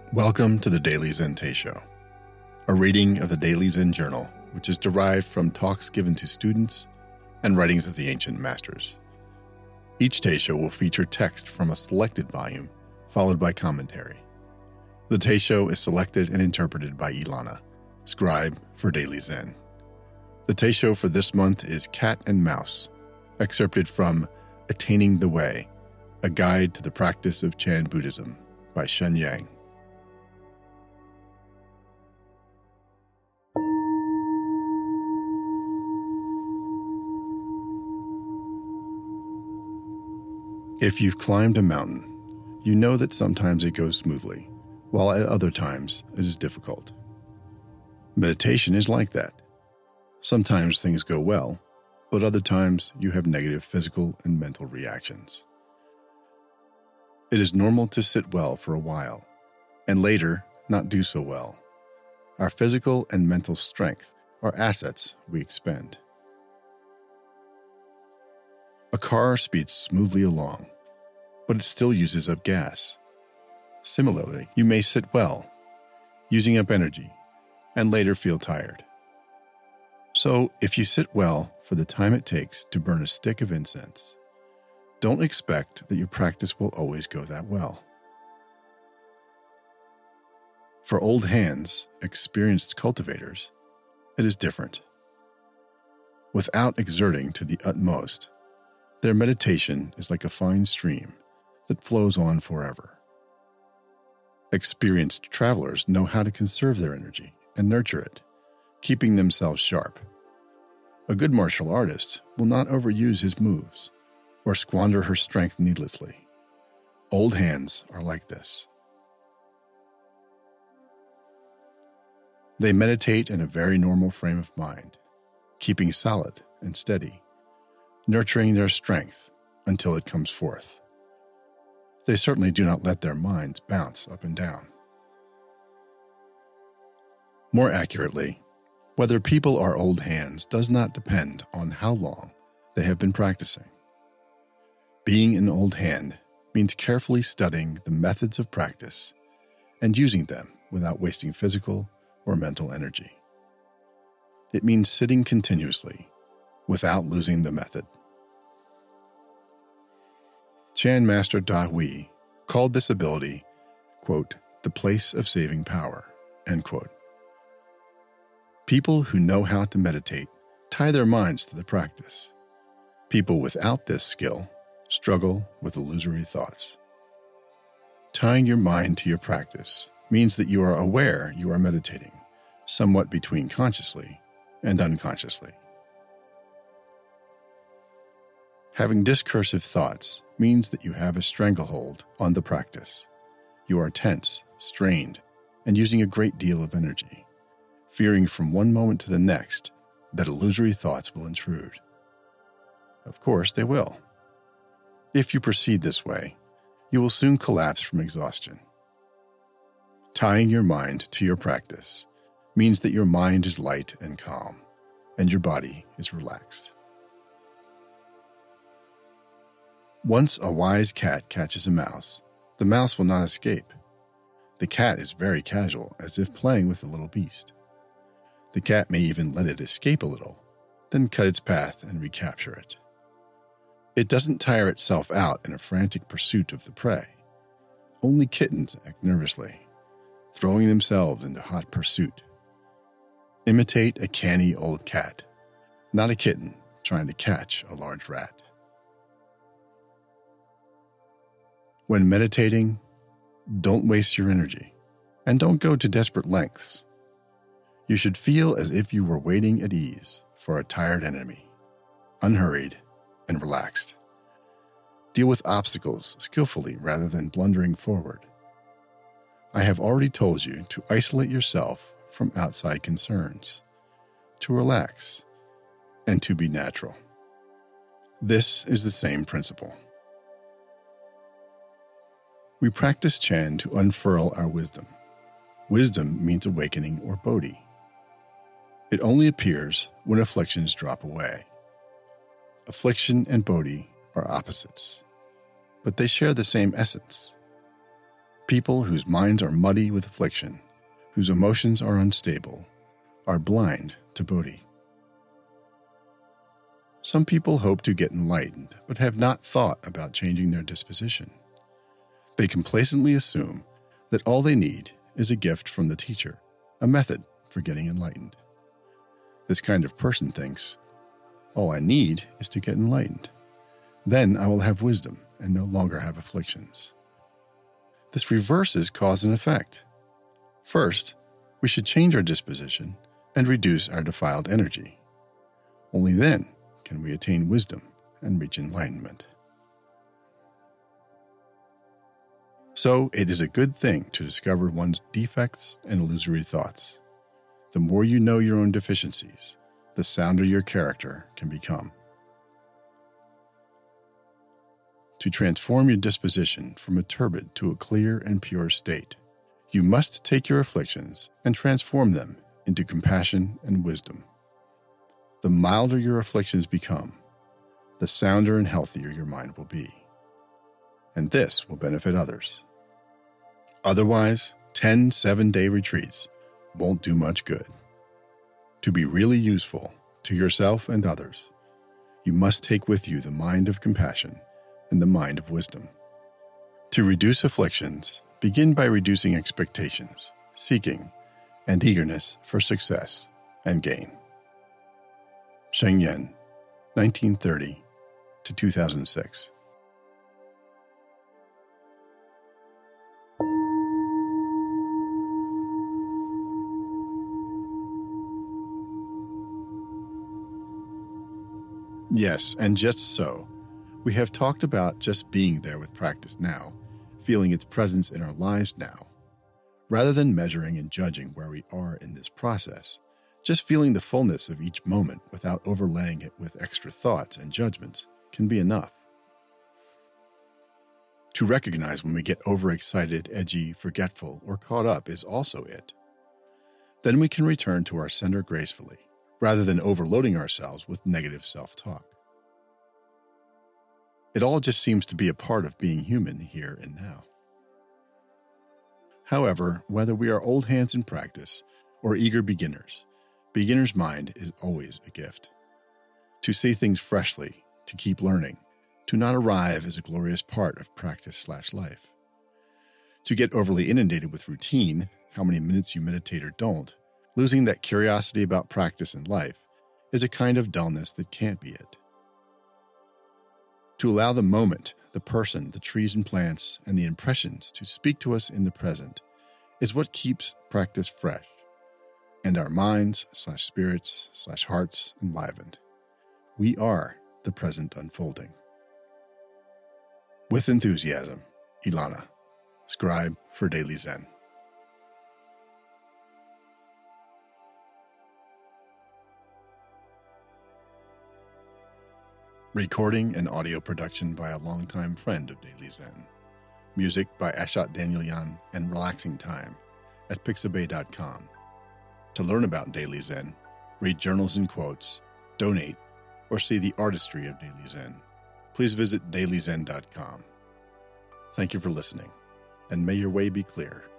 Welcome to the Daily Zen Teisho, a reading of the Daily Zen Journal, which is derived from talks given to students and writings of the ancient masters. Each Teisho will feature text from a selected volume, followed by commentary. The Teisho is selected and interpreted by Ilana, scribe for Daily Zen. The Teisho for this month is Cat and Mouse, excerpted from Attaining the Way, a Guide to the Practice of Chan Buddhism by Shen Yang. If you've climbed a mountain, you know that sometimes it goes smoothly, while at other times it is difficult. Meditation is like that. Sometimes things go well, but other times you have negative physical and mental reactions. It is normal to sit well for a while, and later not do so well. Our physical and mental strength are assets we expend. A car speeds smoothly along, but it still uses up gas. Similarly, you may sit well, using up energy, and later feel tired. So, if you sit well for the time it takes to burn a stick of incense, don't expect that your practice will always go that well. For old hands, experienced cultivators, it is different. Without exerting to the utmost, their meditation is like a fine stream that flows on forever. Experienced travelers know how to conserve their energy and nurture it, keeping themselves sharp. A good martial artist will not overuse his moves or squander her strength needlessly. Old hands are like this. They meditate in a very normal frame of mind, keeping solid and steady, nurturing their strength until it comes forth. They certainly do not let their minds bounce up and down. More accurately, whether people are old hands does not depend on how long they have been practicing. Being an old hand means carefully studying the methods of practice and using them without wasting physical or mental energy. It means sitting continuously without losing the method. Chan Master Da Hui called this ability, quote, the place of saving power, end quote. People who know how to meditate tie their minds to the practice. People without this skill struggle with illusory thoughts. Tying your mind to your practice means that you are aware you are meditating, somewhat between consciously and unconsciously. Having discursive thoughts means that you have a stranglehold on the practice. You are tense, strained, and using a great deal of energy, fearing from one moment to the next that illusory thoughts will intrude. Of course, they will. If you proceed this way, you will soon collapse from exhaustion. Tying your mind to your practice means that your mind is light and calm, and your body is relaxed. Once a wise cat catches a mouse, the mouse will not escape. The cat is very casual, as if playing with the little beast. The cat may even let it escape a little, then cut its path and recapture it. It doesn't tire itself out in a frantic pursuit of the prey. Only kittens act nervously, throwing themselves into hot pursuit. Imitate a canny old cat, not a kitten trying to catch a large rat. When meditating, don't waste your energy, and don't go to desperate lengths. You should feel as if you were waiting at ease for a tired enemy, unhurried and relaxed. Deal with obstacles skillfully rather than blundering forward. I have already told you to isolate yourself from outside concerns, to relax, and to be natural. This is the same principle. We practice Chan to unfurl our wisdom. Wisdom means awakening or bodhi. It only appears when afflictions drop away. Affliction and bodhi are opposites, but they share the same essence. People whose minds are muddy with affliction, whose emotions are unstable, are blind to Bodhi. Some people hope to get enlightened, but have not thought about changing their disposition. They complacently assume that all they need is a gift from the teacher, a method for getting enlightened. This kind of person thinks, all I need is to get enlightened. Then I will have wisdom and no longer have afflictions. This reverses cause and effect. First, we should change our disposition and reduce our defiled energy. Only then can we attain wisdom and reach enlightenment. So it is a good thing to discover one's defects and illusory thoughts. The more you know your own deficiencies, the sounder your character can become. To transform your disposition from a turbid to a clear and pure state, you must take your afflictions and transform them into compassion and wisdom. The milder your afflictions become, the sounder and healthier your mind will be. And this will benefit others. Otherwise, 10 7-day retreats won't do much good. To be really useful to yourself and others, you must take with you the mind of compassion and the mind of wisdom. To reduce afflictions, begin by reducing expectations, seeking, and eagerness for success and gain. Sheng Yen, 1930 to 2006. Yes, and just so. We have talked about just being there with practice now, feeling its presence in our lives now. Rather than measuring and judging where we are in this process, just feeling the fullness of each moment without overlaying it with extra thoughts and judgments can be enough. To recognize when we get overexcited, edgy, forgetful, or caught up is also it. Then we can return to our center gracefully, rather than overloading ourselves with negative self-talk. It all just seems to be a part of being human here and now. However, whether we are old hands in practice or eager beginner's mind is always a gift. To see things freshly, to keep learning, to not arrive is a glorious part of practice/life. To get overly inundated with routine, how many minutes you meditate or don't, losing that curiosity about practice and life, is a kind of dullness that can't be it. To allow the moment, the person, the trees and plants, and the impressions to speak to us in the present is what keeps practice fresh, and our minds/spirits/hearts enlivened. We are the present unfolding. With enthusiasm, Ilana, scribe for Daily Zen. Recording and audio production by a longtime friend of Daily Zen. Music by Ashat Danielyan and Relaxing Time at Pixabay.com. To learn about Daily Zen, read journals and quotes, donate, or see the artistry of Daily Zen, please visit dailyzen.com. Thank you for listening, and may your way be clear.